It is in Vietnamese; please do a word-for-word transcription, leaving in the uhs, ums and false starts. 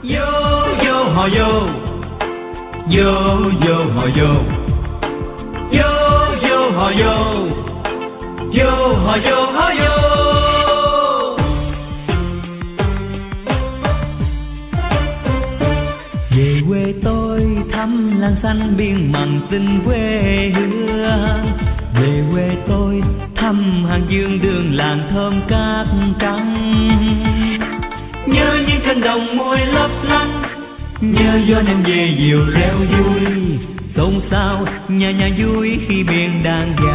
Vô vô họ vô, vô vô họ vô, vô vô họ vô, vô họ vô họ vô. Về quê tôi thăm làng xanh biên mặn tình quê hương. Về quê tôi thăm hàng dương đường làng thơm cát trắng. Nhớ những cánh đồng môi lấp lánh, nhớ gió năm về diều reo vui. Xôn xao nhà nhà vui khi biển đàn